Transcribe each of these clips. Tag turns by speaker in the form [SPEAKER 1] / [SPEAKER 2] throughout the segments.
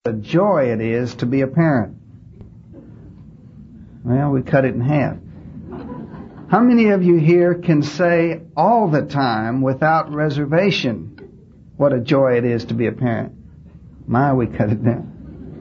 [SPEAKER 1] The joy it is to be a parent. Well, we cut it in half. How many of you here can say all the time without reservation what a joy it is to be a parent? My, we cut it down.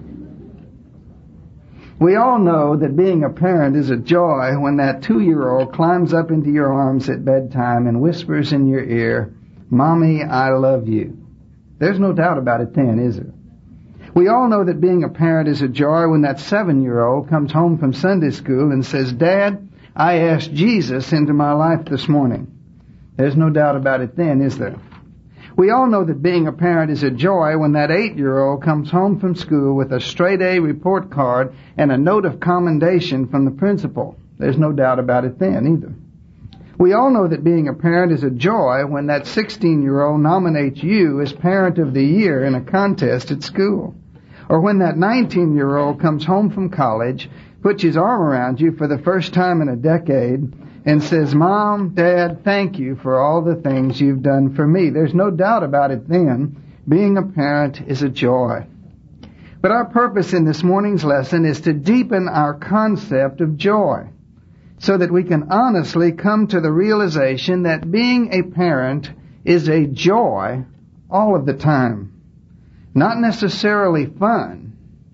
[SPEAKER 1] We all know that being a parent is a joy when that 2-year-old climbs up into your arms at bedtime and whispers in your ear, "Mommy, I love you." There's no doubt about it then, is there? We all know that being a parent is a joy when that 7-year-old comes home from Sunday school and says, "Dad, I asked Jesus into my life this morning." There's no doubt about it then, is there? We all know that being a parent is a joy when that 8-year-old comes home from school with a straight A report card and a note of commendation from the principal. There's no doubt about it then either. We all know that being a parent is a joy when that 16-year-old nominates you as Parent of the Year in a contest at school. Or when that 19-year-old comes home from college, puts his arm around you for the first time in a decade, and says, "Mom, Dad, thank you for all the things you've done for me." There's no doubt about it then. Being a parent is a joy. But our purpose in this morning's lesson is to deepen our concept of joy so that we can honestly come to the realization that being a parent is a joy all of the time. Not necessarily fun,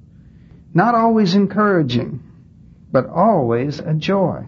[SPEAKER 1] not always encouraging, but always a joy.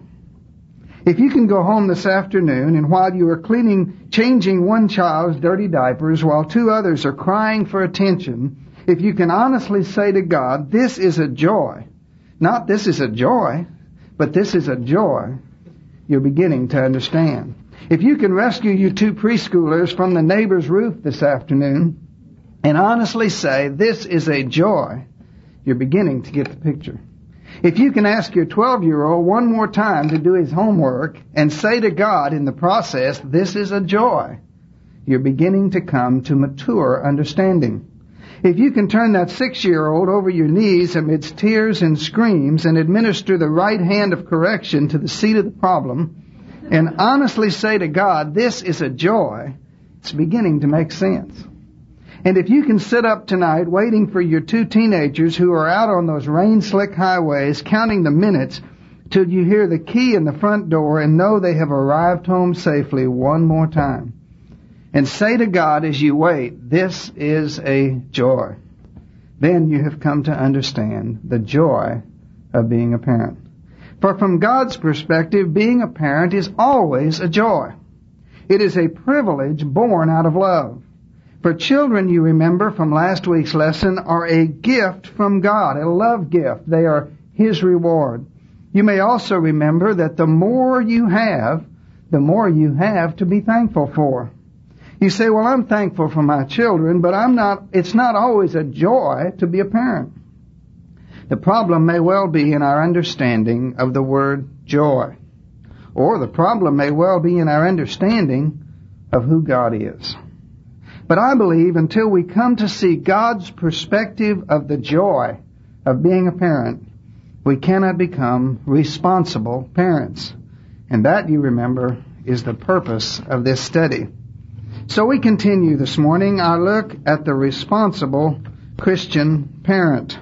[SPEAKER 1] If you can go home this afternoon and while you are changing one child's dirty diapers while 2 others are crying for attention, if you can honestly say to God, "This is a joy," not "this is a joy," but "this is a joy," you're beginning to understand. If you can rescue you 2 preschoolers from the neighbor's roof this afternoon and honestly say, "This is a joy," you're beginning to get the picture. If you can ask your 12-year-old one more time to do his homework and say to God in the process, "This is a joy," you're beginning to come to mature understanding. If you can turn that 6-year-old over your knees amidst tears and screams and administer the right hand of correction to the seat of the problem and honestly say to God, "This is a joy," it's beginning to make sense. And if you can sit up tonight waiting for your 2 teenagers who are out on those rain-slick highways counting the minutes till you hear the key in the front door and know they have arrived home safely one more time, and say to God as you wait, "This is a joy," then you have come to understand the joy of being a parent. For from God's perspective, being a parent is always a joy. It is a privilege born out of love. For children, you remember from last week's lesson, are a gift from God, a love gift. They are His reward. You may also remember that the more you have to be thankful for. You say, "Well, I'm thankful for my children, but it's not always a joy to be a parent." The problem may well be in our understanding of the word joy. Or the problem may well be in our understanding of who God is. But I believe until we come to see God's perspective of the joy of being a parent, we cannot become responsible parents. And that, you remember, is the purpose of this study. So we continue this morning our look at the responsible Christian parent.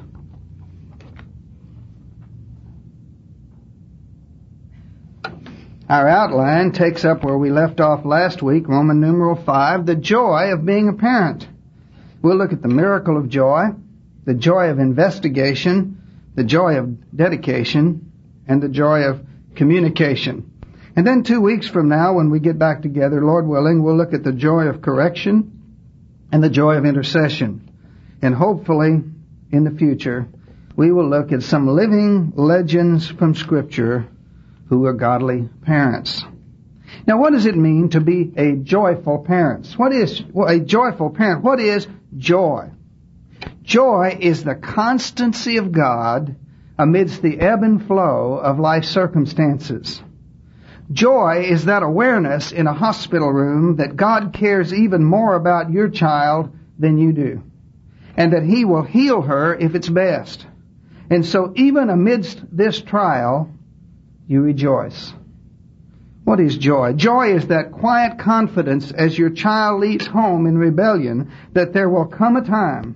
[SPEAKER 1] Our outline takes up where we left off last week, Roman numeral 5, the joy of being a parent. We'll look at the miracle of joy, the joy of investigation, the joy of dedication, and the joy of communication. And then 2 weeks from now, when we get back together, Lord willing, we'll look at the joy of correction and the joy of intercession. And hopefully, in the future, we will look at some living legends from Scripture who are godly parents. Now, what does it mean to be a joyful parent? What is a joyful parent? What is joy? Joy is the constancy of God amidst the ebb and flow of life circumstances. Joy is that awareness in a hospital room that God cares even more about your child than you do, and that He will heal her if it's best. And so even amidst this trial, you rejoice. What is joy? Joy is that quiet confidence as your child leaves home in rebellion that there will come a time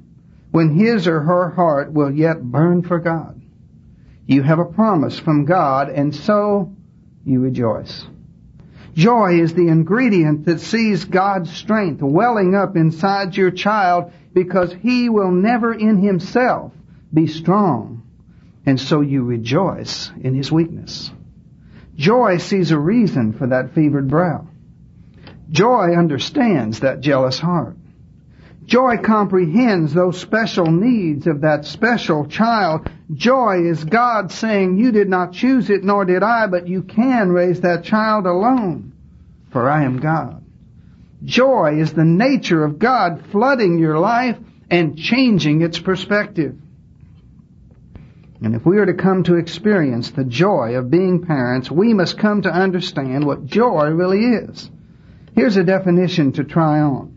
[SPEAKER 1] when his or her heart will yet burn for God. You have a promise from God, and so you rejoice. Joy is the ingredient that sees God's strength welling up inside your child, because he will never in himself be strong, and so you rejoice in his weakness. Joy sees a reason for that fevered brow. Joy understands that jealous heart. Joy comprehends those special needs of that special child. Joy is God saying, you did not choose it, nor did I, but you can raise that child alone, for I am God. Joy is the nature of God flooding your life and changing its perspective. And if we are to come to experience the joy of being parents, we must come to understand what joy really is. Here's a definition to try on.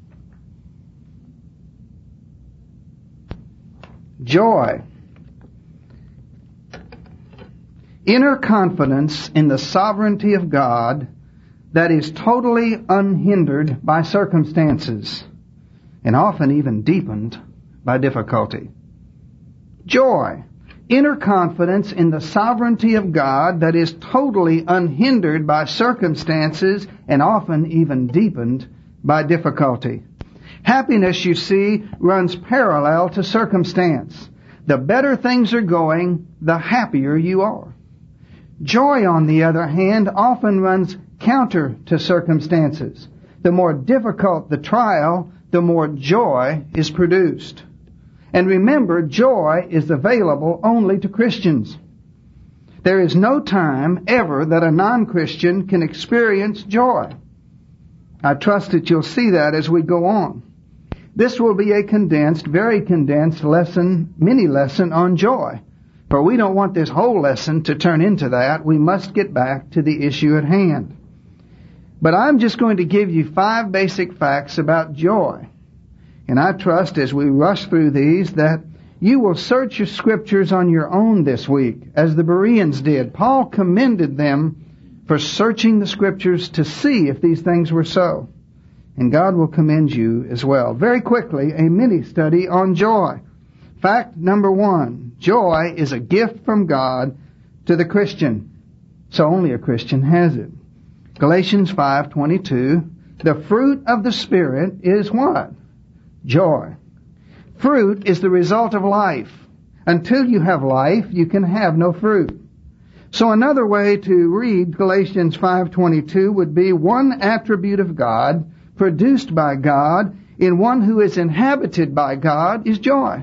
[SPEAKER 1] Joy. Inner confidence in the sovereignty of God that is totally unhindered by circumstances and often even deepened by difficulty. Joy. Inner confidence in the sovereignty of God that is totally unhindered by circumstances and often even deepened by difficulty. Happiness, you see, runs parallel to circumstance. The better things are going, the happier you are. Joy, on the other hand, often runs counter to circumstances. The more difficult the trial, the more joy is produced. And remember, joy is available only to Christians. There is no time ever that a non-Christian can experience joy. I trust that you'll see that as we go on. This will be a condensed, very condensed mini lesson on joy. For we don't want this whole lesson to turn into that. We must get back to the issue at hand. But I'm just going to give you 5 basic facts about joy. And I trust as we rush through these that you will search your scriptures on your own this week, as the Bereans did. Paul commended them for searching the scriptures to see if these things were so. And God will commend you as well. Very quickly, a mini-study on joy. Fact number 1, joy is a gift from God to the Christian. So only a Christian has it. Galatians 5:22, the fruit of the Spirit is what? Joy. Fruit is the result of life. Until you have life, you can have no fruit. So another way to read Galatians 5:22 would be one attribute of God, produced by God, in one who is inhabited by God, is joy.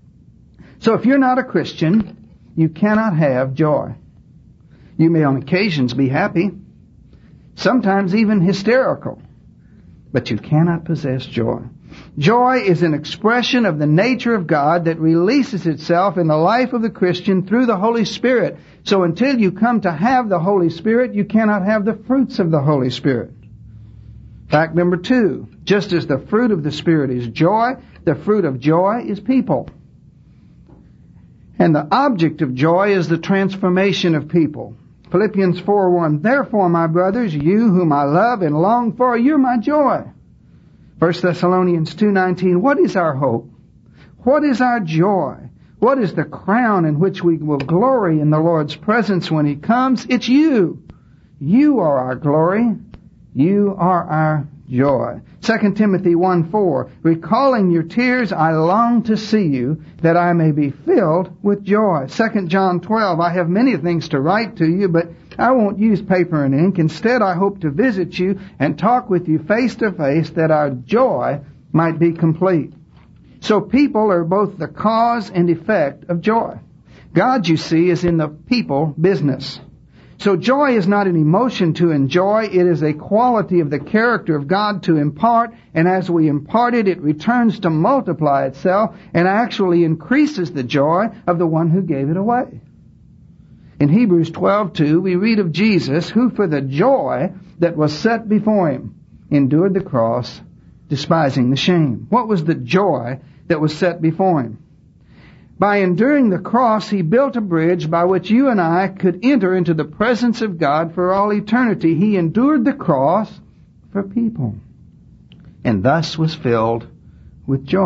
[SPEAKER 1] So if you're not a Christian, you cannot have joy. You may on occasions be happy, sometimes even hysterical, but you cannot possess joy. Joy is an expression of the nature of God that releases itself in the life of the Christian through the Holy Spirit. So until you come to have the Holy Spirit, you cannot have the fruits of the Holy Spirit. Fact number 2, just as the fruit of the Spirit is joy, the fruit of joy is people. And the object of joy is the transformation of people. Philippians 4:1, therefore, my brothers, you whom I love and long for, you're my joy. 1 Thessalonians 2:19, what is our hope? What is our joy? What is the crown in which we will glory in the Lord's presence when He comes? It's you. You are our glory. You are our joy. 2 Timothy 1:4, recalling your tears, I long to see you, that I may be filled with joy. 2 John 12, I have many things to write to you, but I won't use paper and ink. Instead, I hope to visit you and talk with you face to face, that our joy might be complete. So people are both the cause and effect of joy. God, you see, is in the people business. So joy is not an emotion to enjoy. It is a quality of the character of God to impart. And as we impart it, it returns to multiply itself and actually increases the joy of the one who gave it away. In Hebrews 12:2, we read of Jesus, who for the joy that was set before Him endured the cross, despising the shame. What was the joy that was set before Him? By enduring the cross, He built a bridge by which you and I could enter into the presence of God for all eternity. He endured the cross for people, and thus was filled with joy.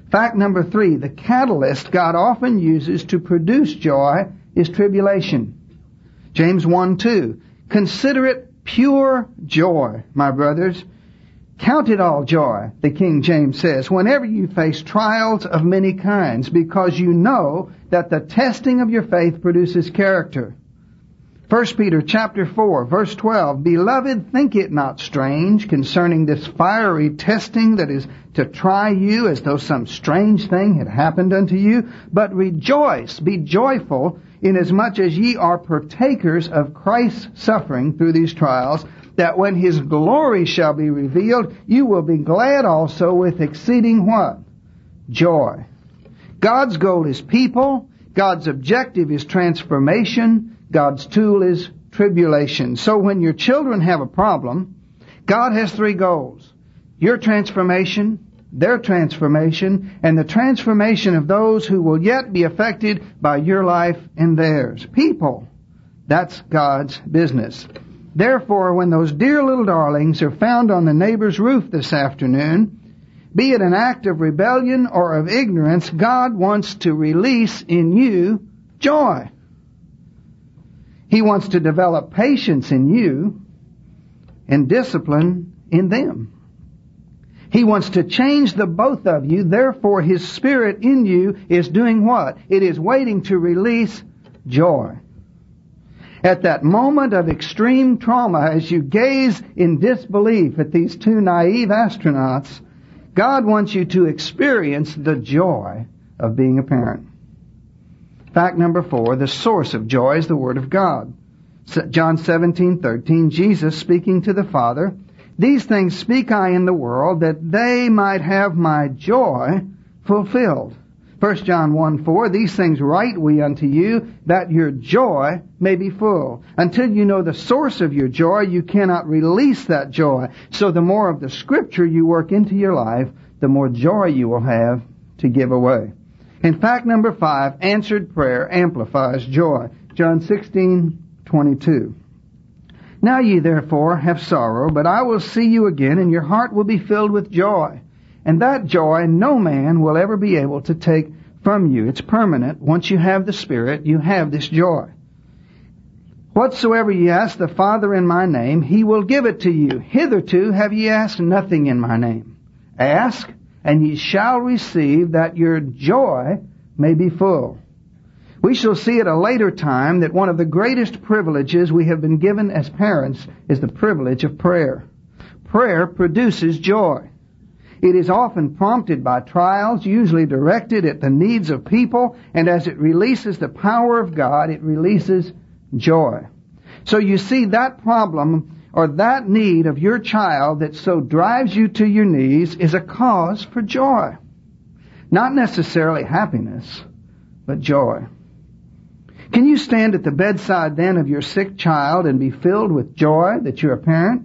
[SPEAKER 1] Fact number 3, the catalyst God often uses to produce joy is tribulation. James 1:2, consider it pure joy, my brothers. Count it all joy, the King James says, whenever you face trials of many kinds, because you know that the testing of your faith produces character. 1 Peter chapter 4, verse 12, Beloved, think it not strange concerning this fiery testing that is to try you as though some strange thing had happened unto you, but rejoice, be joyful, inasmuch as ye are partakers of Christ's suffering through these trials, that when His glory shall be revealed, you will be glad also with exceeding what? Joy. God's goal is people. God's objective is transformation. God's tool is tribulation. So when your children have a problem, God has 3 goals. Your transformation, their transformation, and the transformation of those who will yet be affected by your life and theirs. People, that's God's business. Therefore, when those dear little darlings are found on the neighbor's roof this afternoon, be it an act of rebellion or of ignorance, God wants to release in you joy. He wants to develop patience in you and discipline in them. He wants to change the both of you. Therefore, His Spirit in you is doing what? It is waiting to release joy. At that moment of extreme trauma, as you gaze in disbelief at these 2 naive astronauts, God wants you to experience the joy of being a parent. Fact number 4, the source of joy is the Word of God. John 17:13, Jesus speaking to the Father, These things speak I in the world, that they might have my joy fulfilled. 1 John 1:4, These things write we unto you, that your joy may be full. Until you know the source of your joy, you cannot release that joy. So the more of the Scripture you work into your life, the more joy you will have to give away. And fact number 5, answered prayer amplifies joy. John 16:22. Now ye therefore have sorrow, but I will see you again, and your heart will be filled with joy. And that joy no man will ever be able to take from you. It's permanent. Once you have the Spirit, you have this joy. Whatsoever ye ask the Father in my name, He will give it to you. Hitherto have ye asked nothing in my name. Ask, and ye shall receive, that your joy may be full. We shall see at a later time that one of the greatest privileges we have been given as parents is the privilege of prayer. Prayer produces joy. It is often prompted by trials, usually directed at the needs of people, and as it releases the power of God, it releases joy. So you see, that problem or that need of your child that so drives you to your knees is a cause for joy. Not necessarily happiness, but joy. Can you stand at the bedside then of your sick child and be filled with joy that you're a parent?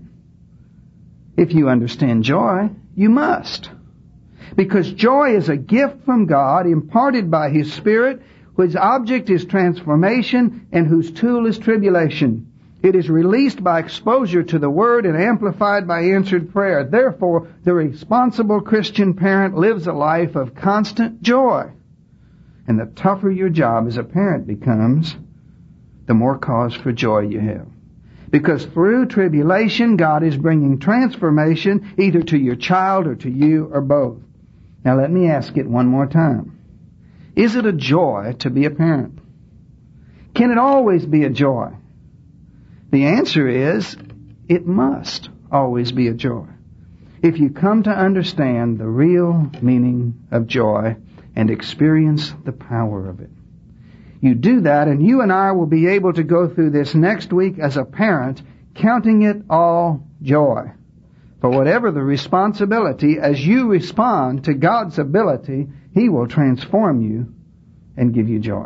[SPEAKER 1] If you understand joy, you must. Because joy is a gift from God imparted by His Spirit, whose object is transformation and whose tool is tribulation. It is released by exposure to the Word and amplified by answered prayer. Therefore, the responsible Christian parent lives a life of constant joy. And the tougher your job as a parent becomes, the more cause for joy you have. Because through tribulation, God is bringing transformation either to your child or to you or both. Now let me ask it one more time. Is it a joy to be a parent? Can it always be a joy? The answer is, it must always be a joy. If you come to understand the real meaning of joy and experience the power of it. You do that, and you and I will be able to go through this next week as a parent, counting it all joy. For whatever the responsibility, as you respond to God's ability, He will transform you and give you joy.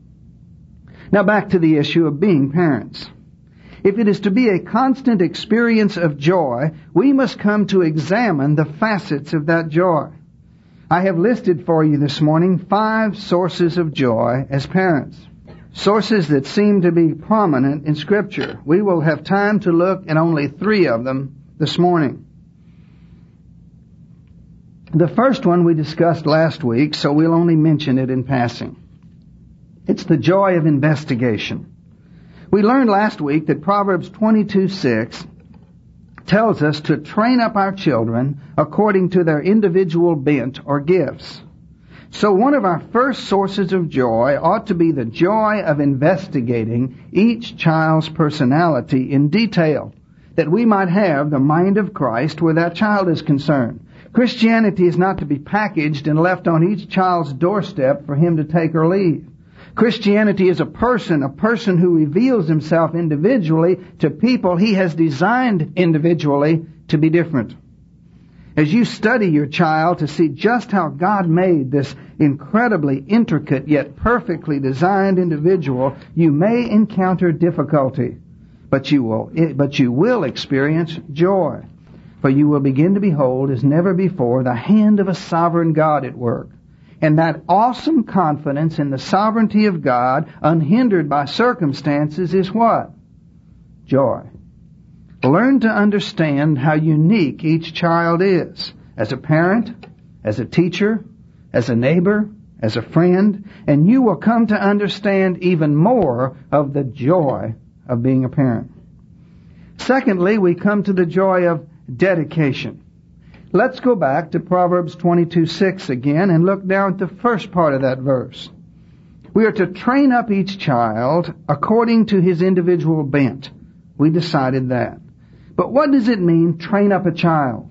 [SPEAKER 1] Now back to the issue of being parents. If it is to be a constant experience of joy, we must come to examine the facets of that joy. I have listed for you this morning 5 sources of joy as parents. Sources that seem to be prominent in Scripture. We will have time to look at only 3 of them this morning. The first one we discussed last week, so we'll only mention it in passing. It's the joy of investigation. We learned last week that Proverbs 22:6 tells us to train up our children according to their individual bent or gifts. So one of our first sources of joy ought to be the joy of investigating each child's personality in detail, that we might have the mind of Christ where that child is concerned. Christianity is not to be packaged and left on each child's doorstep for him to take or leave. Christianity is a person who reveals himself individually to people he has designed individually to be different. As you study your child to see just how God made this incredibly intricate yet perfectly designed individual, you may encounter difficulty, but you will experience joy. For you will begin to behold as never before the hand of a sovereign God at work. And that awesome confidence in the sovereignty of God, unhindered by circumstances, is what? Joy. Learn to understand how unique each child is, as a parent, as a teacher, as a neighbor, as a friend, and you will come to understand even more of the joy of being a parent. Secondly, we come to the joy of dedication. Let's go back to Proverbs 22:6 again and look down at the first part of that verse. We are to train up each child according to his individual bent. We decided that. But what does it mean, train up a child?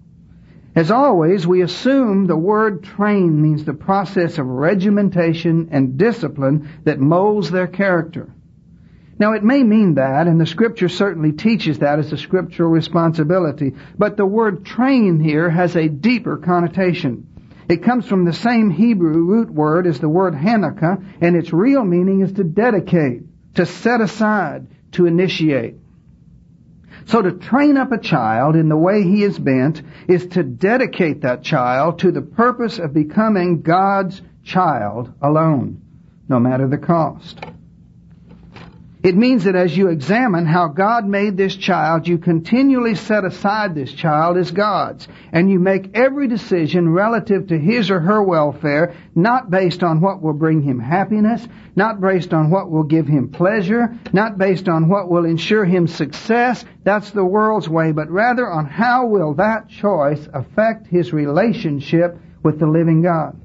[SPEAKER 1] As always, we assume the word train means the process of regimentation and discipline that molds their character. Now, it may mean that, and the Scripture certainly teaches that as a scriptural responsibility, but the word train here has a deeper connotation. It comes from the same Hebrew root word as the word Hanukkah, and its real meaning is to dedicate, to set aside, to initiate. So to train up a child in the way he is bent is to dedicate that child to the purpose of becoming God's child alone, no matter the cost. It means that as you examine how God made this child, you continually set aside this child as God's, and you make every decision relative to his or her welfare, not based on what will bring him happiness, not based on what will give him pleasure, not based on what will ensure him success. That's the world's way, but rather on how will that choice affect his relationship with the living God.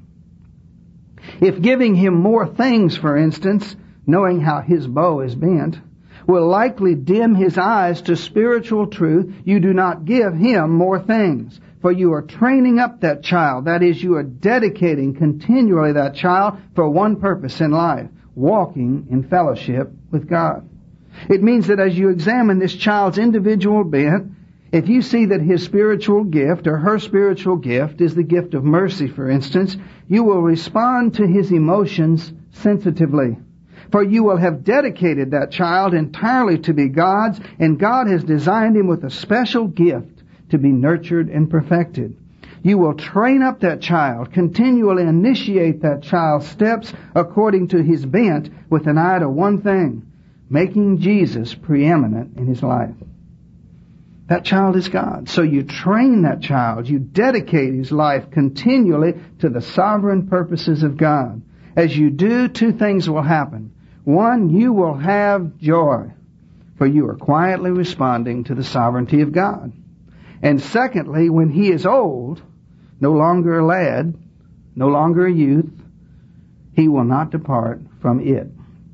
[SPEAKER 1] If giving him more things, for instance, knowing how his bow is bent, will likely dim his eyes to spiritual truth, you do not give him more things. For you are training up that child. That is, you are dedicating continually that child for one purpose in life, walking in fellowship with God. It means that as you examine this child's individual bent, if you see that his spiritual gift or her spiritual gift is the gift of mercy, for instance, you will respond to his emotions sensitively. For you will have dedicated that child entirely to be God's, and God has designed him with a special gift to be nurtured and perfected. You will train up that child, continually initiate that child's steps according to his bent with an eye to one thing, making Jesus preeminent in his life. That child is God. So you train that child, you dedicate his life continually to the sovereign purposes of God. As you do, two things will happen. One, you will have joy, for you are quietly responding to the sovereignty of God. And secondly, when he is old, no longer a lad, no longer a youth, he will not depart from it.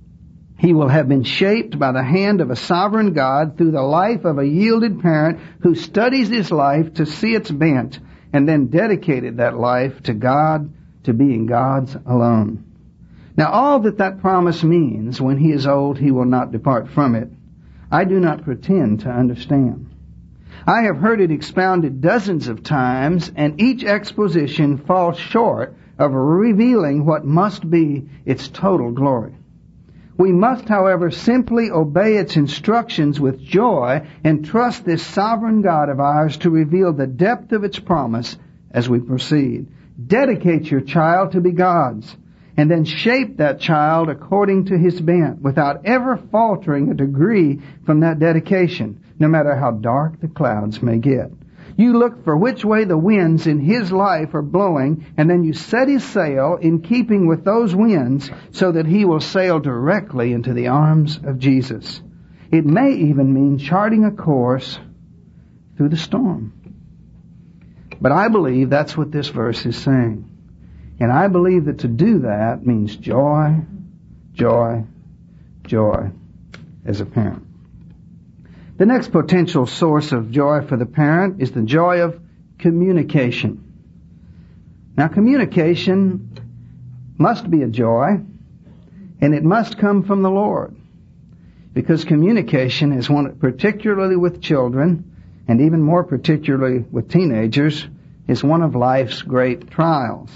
[SPEAKER 1] He will have been shaped by the hand of a sovereign God through the life of a yielded parent who studies his life to see its bent and then dedicated that life to God, to being God's alone. Now, all that promise means, when he is old, he will not depart from it, I do not pretend to understand. I have heard it expounded dozens of times, and each exposition falls short of revealing what must be its total glory. We must, however, simply obey its instructions with joy and trust this sovereign God of ours to reveal the depth of its promise as we proceed. Dedicate your child to be God's, and then shape that child according to his bent, without ever faltering a degree from that dedication, no matter how dark the clouds may get. You look for which way the winds in his life are blowing, and then you set his sail in keeping with those winds so that he will sail directly into the arms of Jesus. It may even mean charting a course through the storm. But I believe that's what this verse is saying. And I believe that to do that means joy, joy, joy as a parent. The next potential source of joy for the parent is the joy of communication. Now, communication must be a joy, and it must come from the Lord. Because communication is one, particularly with children, and even more particularly with teenagers, is one of life's great trials.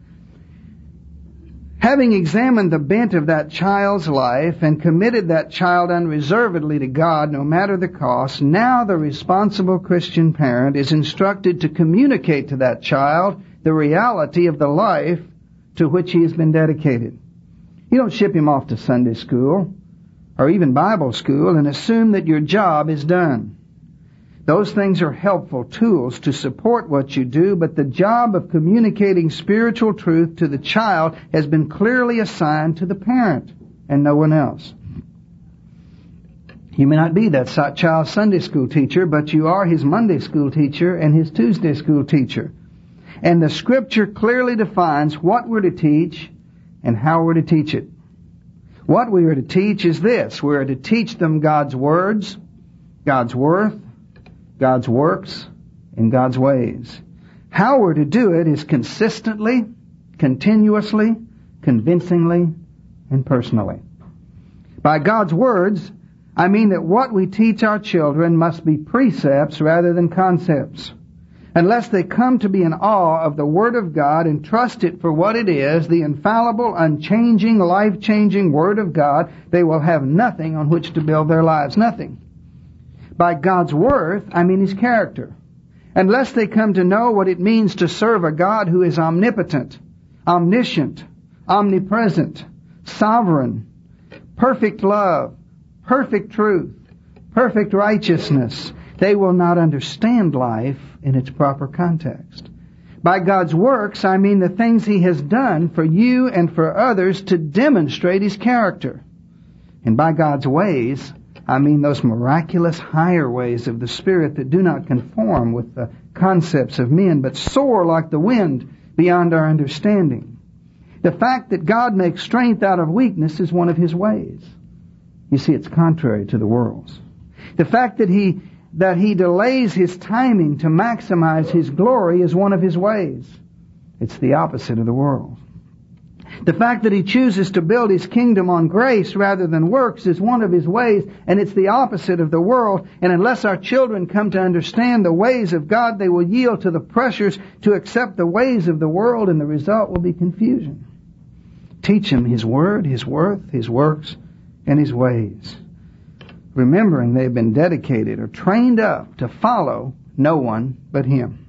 [SPEAKER 1] Having examined the bent of that child's life and committed that child unreservedly to God, no matter the cost, now the responsible Christian parent is instructed to communicate to that child the reality of the life to which he has been dedicated. You don't ship him off to Sunday school or even Bible school and assume that your job is done. Those things are helpful tools to support what you do, but the job of communicating spiritual truth to the child has been clearly assigned to the parent and no one else. You may not be that child's Sunday school teacher, but you are his Monday school teacher and his Tuesday school teacher. And the Scripture clearly defines what we're to teach and how we're to teach it. What we are to teach is this. We are to teach them God's words, God's worth, God's works, and God's ways. How we're to do it is consistently, continuously, convincingly, and personally. By God's words, I mean that what we teach our children must be precepts rather than concepts. Unless they come to be in awe of the Word of God and trust it for what it is, the infallible, unchanging, life-changing Word of God, they will have nothing on which to build their lives. Nothing. By God's worth, I mean His character. Unless they come to know what it means to serve a God who is omnipotent, omniscient, omnipresent, sovereign, perfect love, perfect truth, perfect righteousness, they will not understand life in its proper context. By God's works, I mean the things He has done for you and for others to demonstrate His character. And by God's ways, I mean those miraculous higher ways of the Spirit that do not conform with the concepts of men, but soar like the wind beyond our understanding. The fact that God makes strength out of weakness is one of His ways. You see, it's contrary to the world's. The fact that He delays His timing to maximize His glory is one of His ways. It's the opposite of the world. The fact that He chooses to build His kingdom on grace rather than works is one of His ways, and it's the opposite of the world. And unless our children come to understand the ways of God, they will yield to the pressures to accept the ways of the world, and the result will be confusion. Teach them His word, His worth, His works, and His ways, remembering they've been dedicated or trained up to follow no one but Him.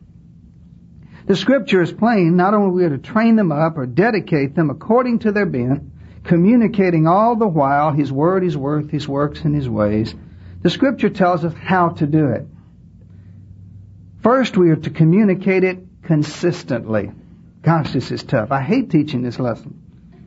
[SPEAKER 1] The Scripture is plain. Not only are we to train them up or dedicate them according to their bent, communicating all the while His word, His worth, His works, and His ways, the Scripture tells us how to do it. First, we are to communicate it consistently. Gosh, this is tough. I hate teaching this lesson.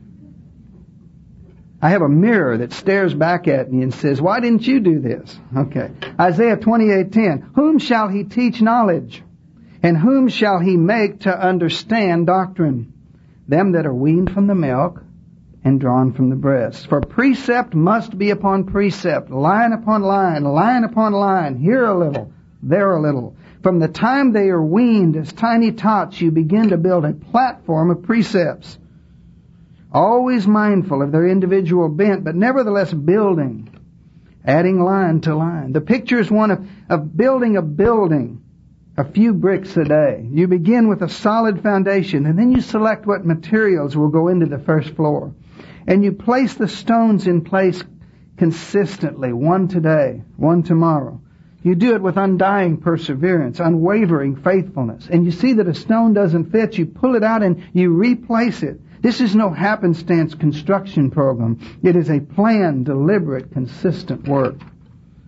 [SPEAKER 1] I have a mirror that stares back at me and says, why didn't you do this? Okay. Isaiah 28:10. Whom shall He teach knowledge? And whom shall He make to understand doctrine? Them that are weaned from the milk and drawn from the breast. For precept must be upon precept, line upon line, line upon line, here a little, there a little. From the time they are weaned as tiny tots, you begin to build a platform of precepts. Always mindful of their individual bent, but nevertheless building, adding line to line. The picture is one of building a building. A few bricks a day. You begin with a solid foundation, and then you select what materials will go into the first floor. And you place the stones in place consistently, one today, one tomorrow. You do it with undying perseverance, unwavering faithfulness. And you see that a stone doesn't fit, you pull it out and you replace it. This is no happenstance construction program. It is a planned, deliberate, consistent work.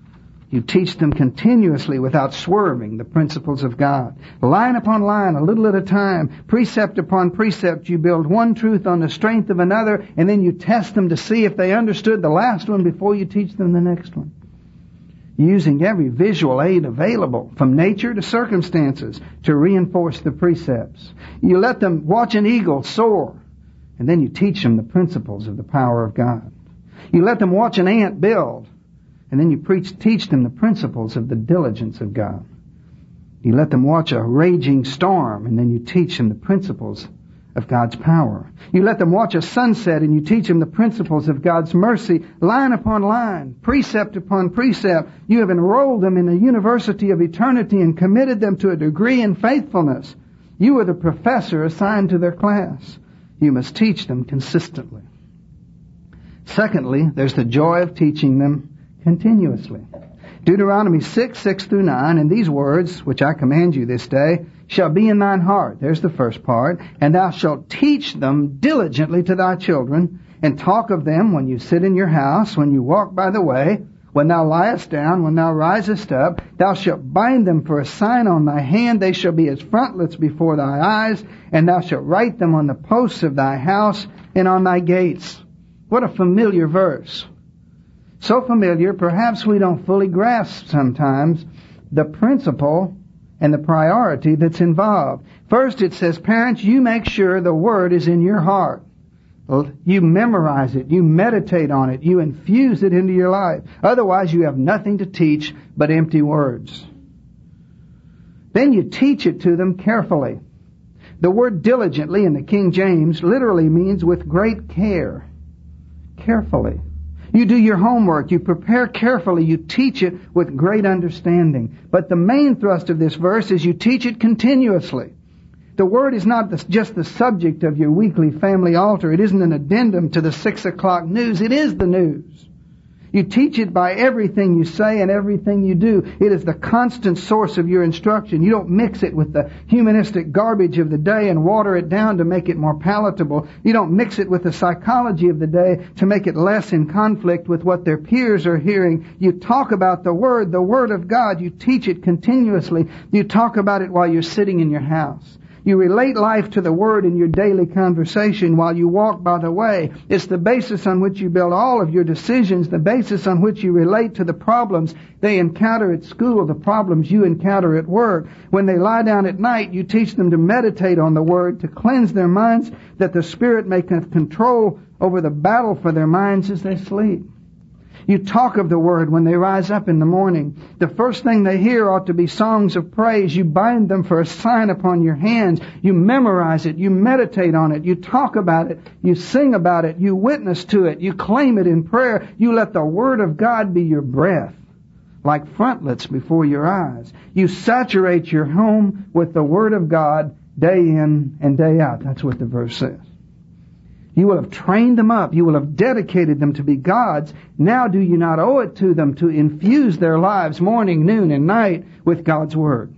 [SPEAKER 1] You teach them continuously without swerving the principles of God. Line upon line, a little at a time, precept upon precept, you build one truth on the strength of another, and then you test them to see if they understood the last one before you teach them the next one. Using every visual aid available, from nature to circumstances, to reinforce the precepts. You let them watch an eagle soar, and then you teach them the principles of the power of God. You let them watch an ant build, and then you teach them the principles of the diligence of God. You let them watch a raging storm, and then you teach them the principles of God's power. You let them watch a sunset, and you teach them the principles of God's mercy, line upon line, precept upon precept. You have enrolled them in the university of eternity and committed them to a degree in faithfulness. You are the professor assigned to their class. You must teach them consistently. Secondly, there's the joy of teaching them continuously. Deuteronomy 6:6-9, and these words, which I command you this day, shall be in thine heart. There's the first part. And thou shalt teach them diligently to thy children, and talk of them when you sit in your house, when you walk by the way, when thou liest down, when thou risest up. Thou shalt bind them for a sign on thy hand. They shall be as frontlets before thy eyes, and thou shalt write them on the posts of thy house and on thy gates. What a familiar verse. So familiar, perhaps we don't fully grasp sometimes the principle and the priority that's involved. First, it says, parents, you make sure the Word is in your heart. You memorize it. You meditate on it. You infuse it into your life. Otherwise, you have nothing to teach but empty words. Then you teach it to them carefully. The word diligently in the King James literally means with great care. Carefully. You do your homework. You prepare carefully. You teach it with great understanding. But the main thrust of this verse is you teach it continuously. The Word is not just the subject of your weekly family altar. It isn't an addendum to the 6 o'clock news. It is the news. You teach it by everything you say and everything you do. It is the constant source of your instruction. You don't mix it with the humanistic garbage of the day and water it down to make it more palatable. You don't mix it with the psychology of the day to make it less in conflict with what their peers are hearing. You talk about the Word of God. You teach it continuously. You talk about it while you're sitting in your house. You relate life to the Word in your daily conversation while you walk by the way. It's the basis on which you build all of your decisions, the basis on which you relate to the problems they encounter at school, the problems you encounter at work. When they lie down at night, you teach them to meditate on the Word, to cleanse their minds, that the Spirit may have control over the battle for their minds as they sleep. You talk of the Word when they rise up in the morning. The first thing they hear ought to be songs of praise. You bind them for a sign upon your hands. You memorize it. You meditate on it. You talk about it. You sing about it. You witness to it. You claim it in prayer. You let the Word of God be your breath, like frontlets before your eyes. You saturate your home with the Word of God day in and day out. That's what the verse says. You will have trained them up. You will have dedicated them to be God's. Now do you not owe it to them to infuse their lives morning, noon, and night with God's Word?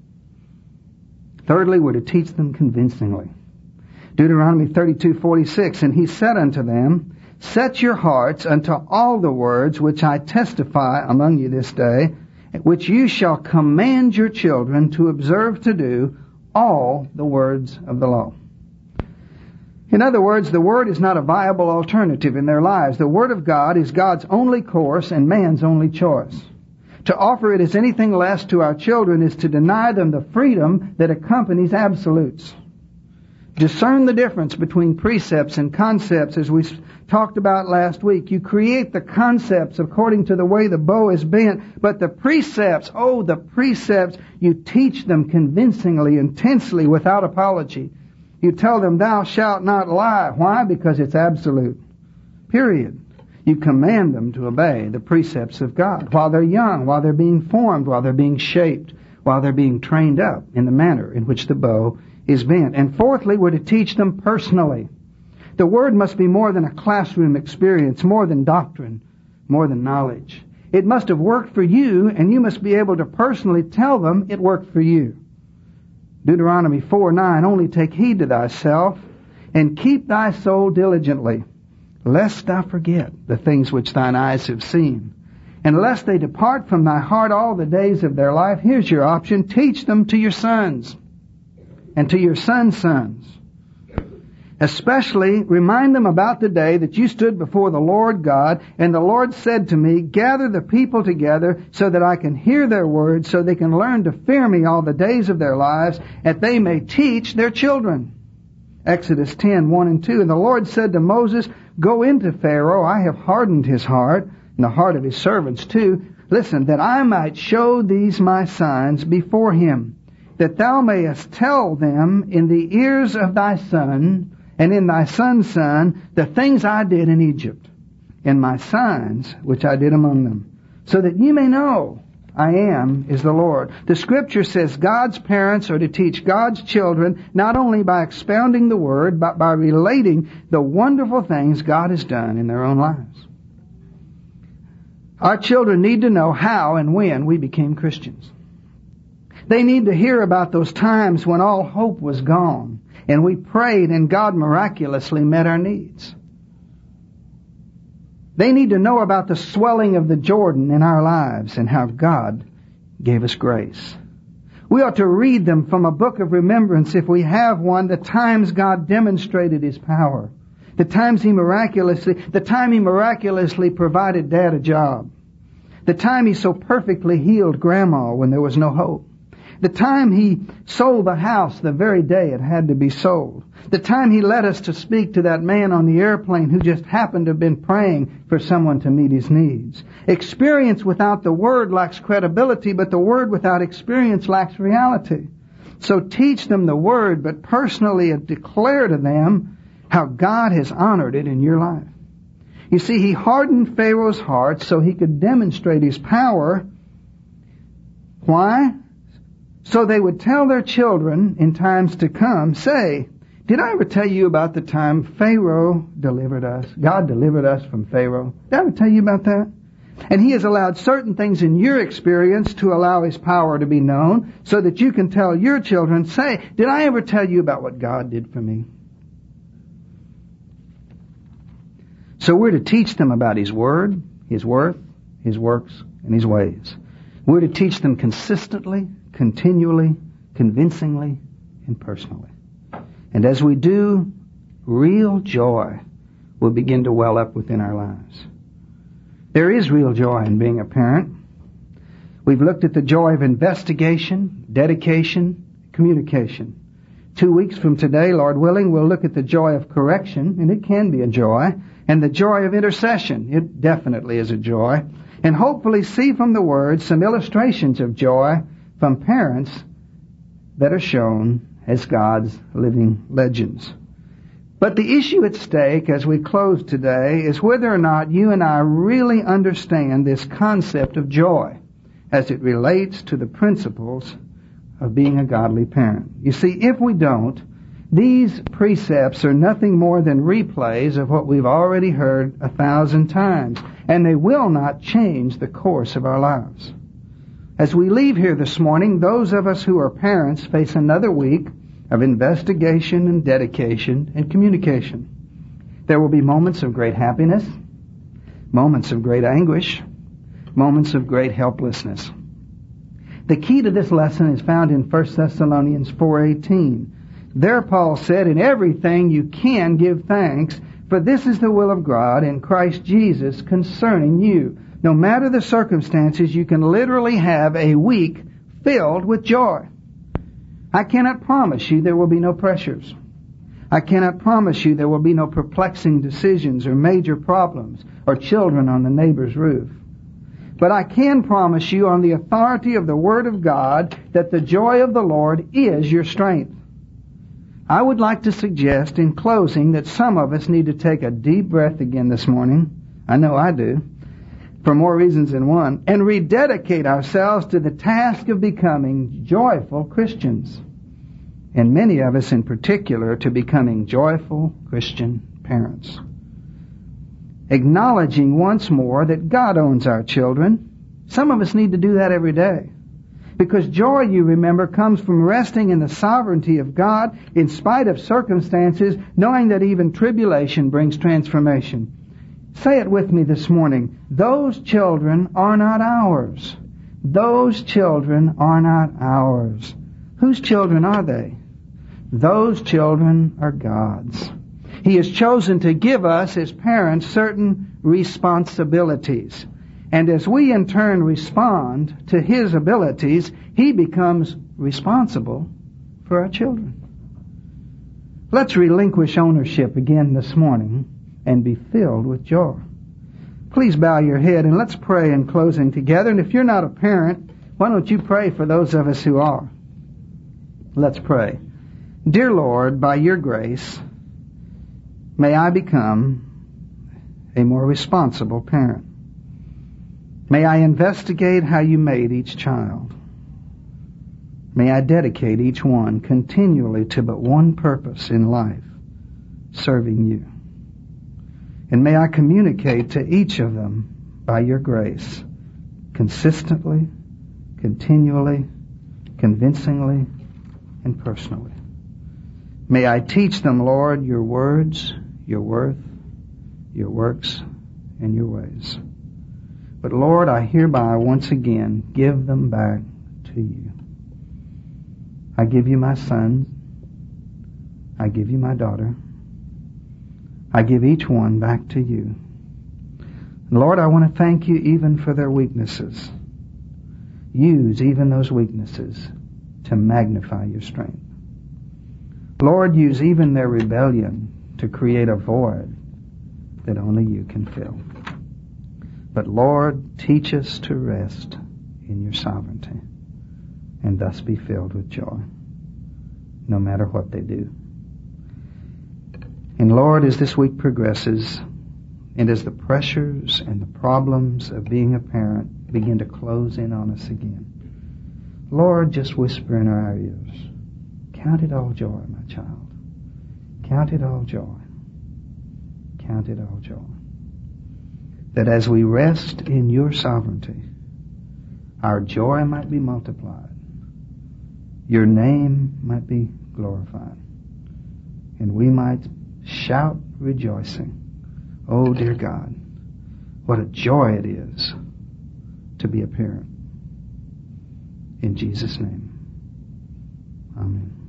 [SPEAKER 1] Thirdly, we're to teach them convincingly. Deuteronomy 32:46, and he said unto them, set your hearts unto all the words which I testify among you this day, which you shall command your children to observe to do all the words of the law. In other words, the Word is not a viable alternative in their lives. The Word of God is God's only course and man's only choice. To offer it as anything less to our children is to deny them the freedom that accompanies absolutes. Discern the difference between precepts and concepts, as we talked about last week. You create the concepts according to the way the bow is bent, but the precepts, you teach them convincingly, intensely, without apology. You tell them, thou shalt not lie. Why? Because it's absolute. Period. You command them to obey the precepts of God while they're young, while they're being formed, while they're being shaped, while they're being trained up in the manner in which the bow is bent. And fourthly, we're to teach them personally. The Word must be more than a classroom experience, more than doctrine, more than knowledge. It must have worked for you, and you must be able to personally tell them it worked for you. Deuteronomy 4:9, only take heed to thyself, and keep thy soul diligently, lest thou forget the things which thine eyes have seen, And lest they depart from thy heart all the days of their life, here's your option. Teach them to your sons and to your sons' sons. Especially remind them about the day that you stood before the Lord God, and the Lord said to me, gather the people together so that I can hear their words, so they can learn to fear me all the days of their lives, that they may teach their children. Exodus 10:1 and 2. And the Lord said to Moses, go into Pharaoh, I have hardened his heart, and the heart of his servants too. Listen, that I might show these my signs before him, that thou mayest tell them in the ears of thy son, and in thy son's son, the things I did in Egypt, and my signs which I did among them, so that ye may know I am is the Lord. The Scripture says God's parents are to teach God's children not only by expounding the Word, but by relating the wonderful things God has done in their own lives. Our children need to know how and when we became Christians. They need to hear about those times when all hope was gone, and we prayed and God miraculously met our needs. They need to know about the swelling of the Jordan in our lives and how God gave us grace. We ought to read them from a book of remembrance, if we have one, the times God demonstrated His power. The time He miraculously provided Dad a job. The time He so perfectly healed Grandma when there was no hope. The time He sold the house the very day it had to be sold. The time He led us to speak to that man on the airplane who just happened to have been praying for someone to meet his needs. Experience without the Word lacks credibility, but the Word without experience lacks reality. So teach them the Word, but personally declare to them how God has honored it in your life. You see, He hardened Pharaoh's heart so he could demonstrate His power. Why? So they would tell their children in times to come, say, did I ever tell you about the time Pharaoh delivered us? God delivered us from Pharaoh. Did I ever tell you about that? And He has allowed certain things in your experience to allow His power to be known so that you can tell your children, say, did I ever tell you about what God did for me? So we're to teach them about His Word, His worth, His works, and His ways. We're to teach them consistently, continually, convincingly, and personally. And as we do, real joy will begin to well up within our lives. There is real joy in being a parent. We've looked at the joy of investigation, dedication, communication. 2 weeks from today, Lord willing, we'll look at the joy of correction, and it can be a joy, and the joy of intercession. It definitely is a joy. And hopefully see from the Word some illustrations of joy from parents that are shown as God's living legends. But the issue at stake as we close today is whether or not you and I really understand this concept of joy as it relates to the principles of being a godly parent. You see, if we don't, these precepts are nothing more than replays of what we've already heard 1,000 times, and they will not change the course of our lives. As we leave here this morning, those of us who are parents face another week of investigation and dedication and communication. There will be moments of great happiness, moments of great anguish, moments of great helplessness. The key to this lesson is found in 1 Thessalonians 4:18. There Paul said, in everything you can give thanks, for this is the will of God in Christ Jesus concerning you. No matter the circumstances, you can literally have a week filled with joy. I cannot promise you there will be no pressures. I cannot promise you there will be no perplexing decisions or major problems or children on the neighbor's roof. But I can promise you on the authority of the Word of God that the joy of the Lord is your strength. I would like to suggest in closing that some of us need to take a deep breath again this morning. I know I do, for more reasons than one, and rededicate ourselves to the task of becoming joyful Christians. And many of us in particular to becoming joyful Christian parents. Acknowledging once more that God owns our children. Some of us need to do that every day. Because joy, you remember, comes from resting in the sovereignty of God in spite of circumstances, knowing that even tribulation brings transformation. Say it with me this morning. Those children are not ours. Those children are not ours. Whose children are they? Those children are God's. He has chosen to give us, as parents, certain responsibilities. And as we in turn respond to His abilities, He becomes responsible for our children. Let's relinquish ownership again this morning and be filled with joy. Please bow your head and let's pray in closing together. And if you're not a parent, why don't you pray for those of us who are? Let's pray. Dear Lord, by your grace, may I become a more responsible parent. May I investigate how you made each child. May I dedicate each one continually to but one purpose in life, serving you. And may I communicate to each of them by your grace, consistently, continually, convincingly, and personally. May I teach them, Lord, your words, your worth, your works, and your ways. But Lord, I hereby once again give them back to you. I give you my son. I give you my daughter. I give each one back to you. Lord, I want to thank you even for their weaknesses. Use even those weaknesses to magnify your strength. Lord, use even their rebellion to create a void that only you can fill. But Lord, teach us to rest in your sovereignty and thus be filled with joy, no matter what they do. And Lord, as this week progresses, and as the pressures and the problems of being a parent begin to close in on us again, Lord, just whisper in our ears, count it all joy, my child. Count it all joy. Count it all joy. That as we rest in your sovereignty, our joy might be multiplied. Your name might be glorified. And we might shout rejoicing, oh dear God, what a joy it is to be a parent. In Jesus' name, amen.